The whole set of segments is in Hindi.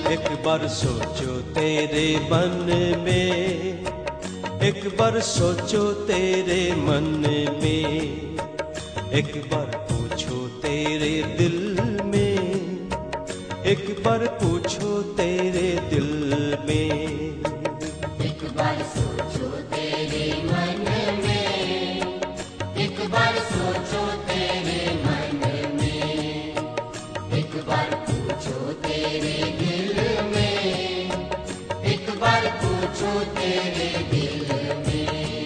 एक बार सोचो तेरे मन में, एक बार सोचो तेरे मन में, एक बार पूछो तेरे दिल में, एक बार पूछो तेरे दिल में। एक बार सोचो तेरे मन में, एक बार सोचो तेरे मन में, एक बार पूछो तेरे दिल में, एक बार पूछो तेरे दिल में।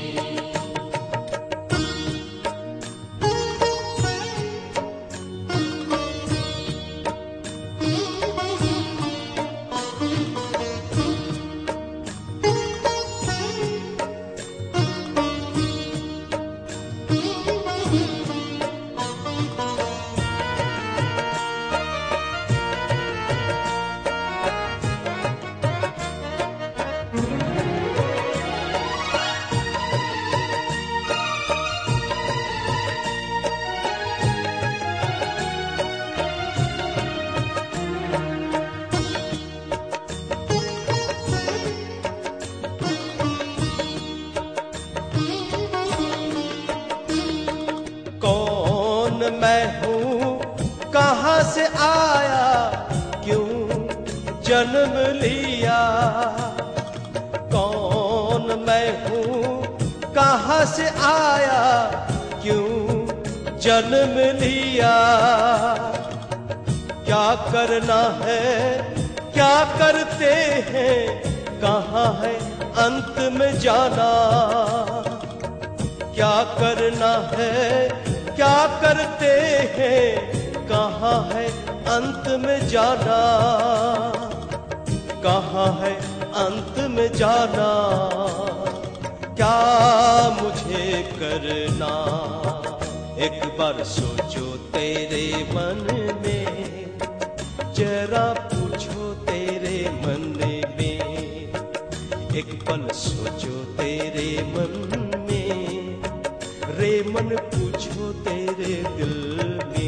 मैं हूँ, कहाँ से आया, क्यों जन्म लिया। कौन मैं हूँ, कहाँ से आया, क्यों जन्म लिया। क्या करना है, क्या करते हैं, कहाँ है अंत में जाना। क्या करना है, क्या करते हैं, कहाँ है अंत में जाना। कहाँ है अंत में जाना। क्या मुझे करना। एक बार सोचो तेरे मन में, जरा पूछो तेरे मन में, एक पल सोचो तेरे मन में, रे मन पूछो तेरे दिल में।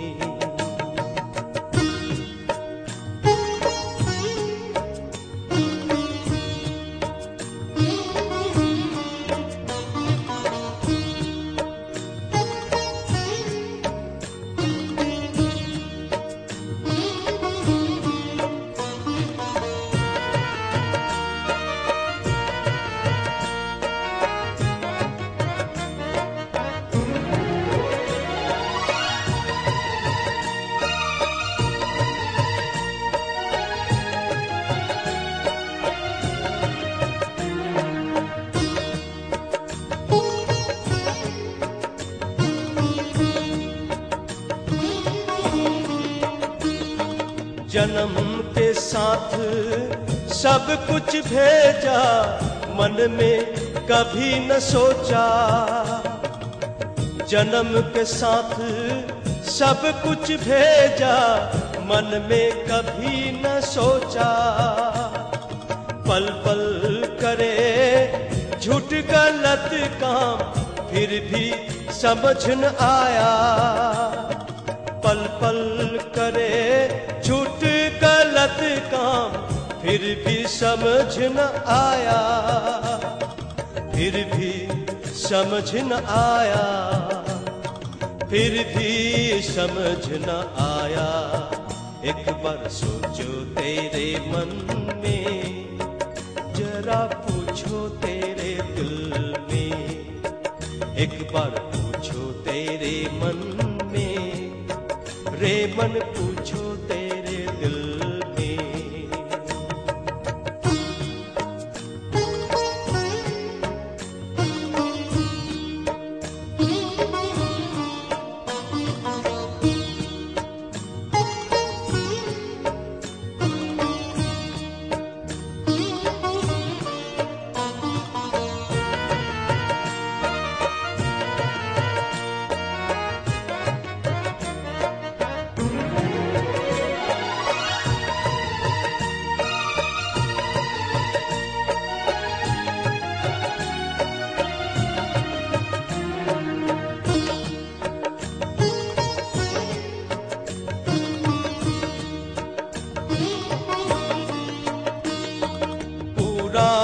जन्म के साथ सब कुछ भेजा, मन में कभी न सोचा। जन्म के साथ सब कुछ भेजा, मन में कभी न सोचा। पल पल करे झूठ गलत काम, फिर भी समझ न आया। पल पल करे झूठ गलत काम, फिर भी समझ न आया। फिर भी समझ न आया। फिर भी समझ न आया। एक बार सोचो तेरे मन में, जरा पूछो तेरे दिल में, एक बार पूछो तेरे मन में, रे मन पूछो तेरे दिल में।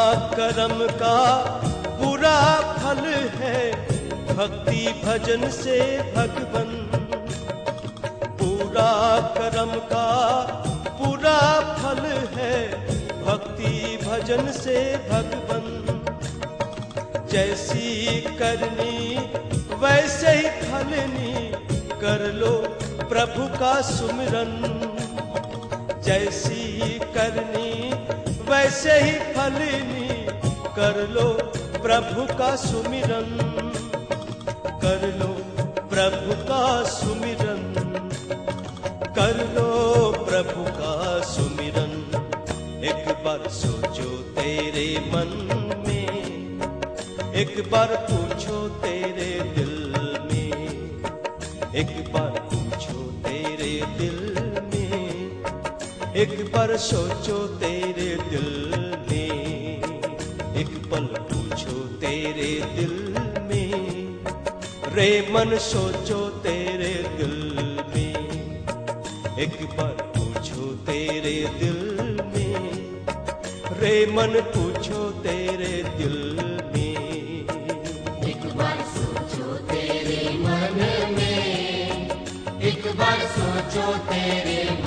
कर्म का पूरा फल है भक्ति भजन से भगवन। पूरा कर्म का पूरा फल है भक्ति भजन से भगवन। जैसी करनी वैसे ही फलनी कर लो प्रभु का सुमिरन। जैसी करनी वैसे ही फलनी कर लो प्रभु का सुमिरन। कर लो प्रभु का सुमिरन। कर लो प्रभु का सुमिरन। एक बार सोचो तेरे मन में, एक बार पूछो तेरे दिल में, एक बार पूछो तेरे दिल में, एक बार सोचो तेरे दिल में, एक पल पूछो तेरे दिल में। रे मन सोचो तेरे दिल में, एक बार पूछो तेरे दिल में। रे मन पूछो तेरे दिल में। एक बार सोचो तेरे मन में, एक बार सोचो तेरे